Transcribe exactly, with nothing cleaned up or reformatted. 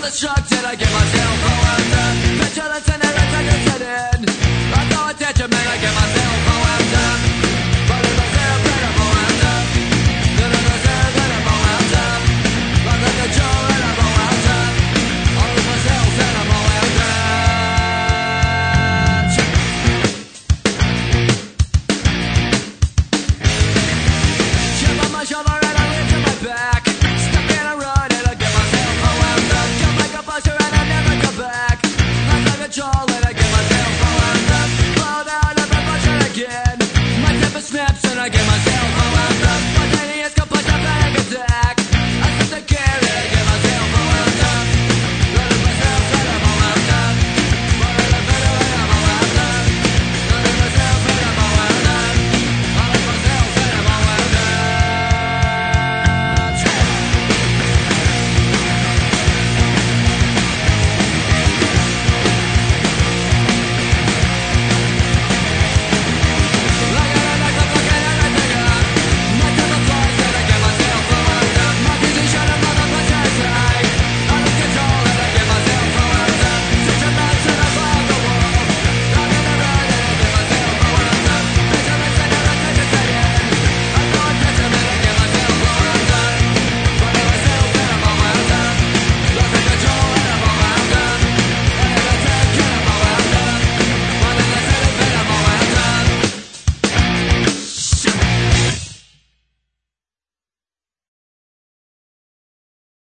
destructed, I get myself overwhelmed. Petulance and errors I just set in. Like no attachment, I get myself overwhelmed. But if I say I'm better, I'm overwhelmed. Then if I say I'm better, I'm overwhelmed. Like a control and I'm overwhelmed. I lose myself and I'm overwhelmed. Chip on my shoulder and I lift to my back. Stuck in a run and I get myself overwhelmed. Jump like a buster and I never come back. Like a control.